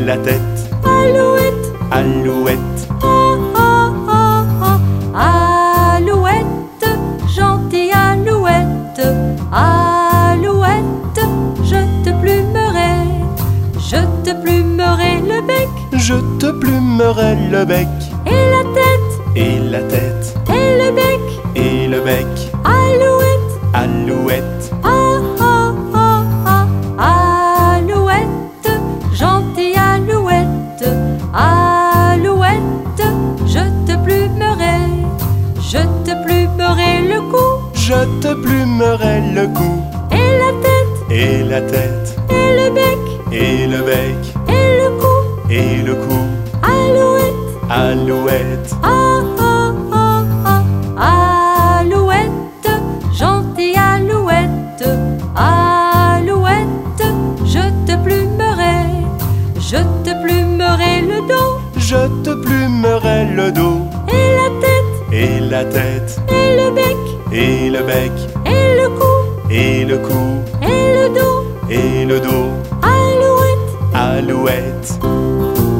la tête. Alouette, Alouette, ah, ah, ah, ah. Alouette, gentille alouette. Alouette, je te plumerai. Je te plumerai le bec je te plumerai le bec. et la tête Et la tête, et le bec. et le bec. Alouette, Alouette, ah, ah, ah, ah. Alouette, gentille alouette. Alouette, je te plumerai. Je te plumerai le cou je te plumerai le cou. et la tête Et la tête, et le bec et le bec. et le cou. Et le cou. Alouette, Alouette, ah, ah, ah, ah. Alouette, gentille alouette. Alouette, je te plumerai. Je te plumerai le dos je te plumerai le dos. et la tête Et la tête, et le bec et le bec. et le cou Et le cou, et le dos. et le dos. Alouette, Alouette,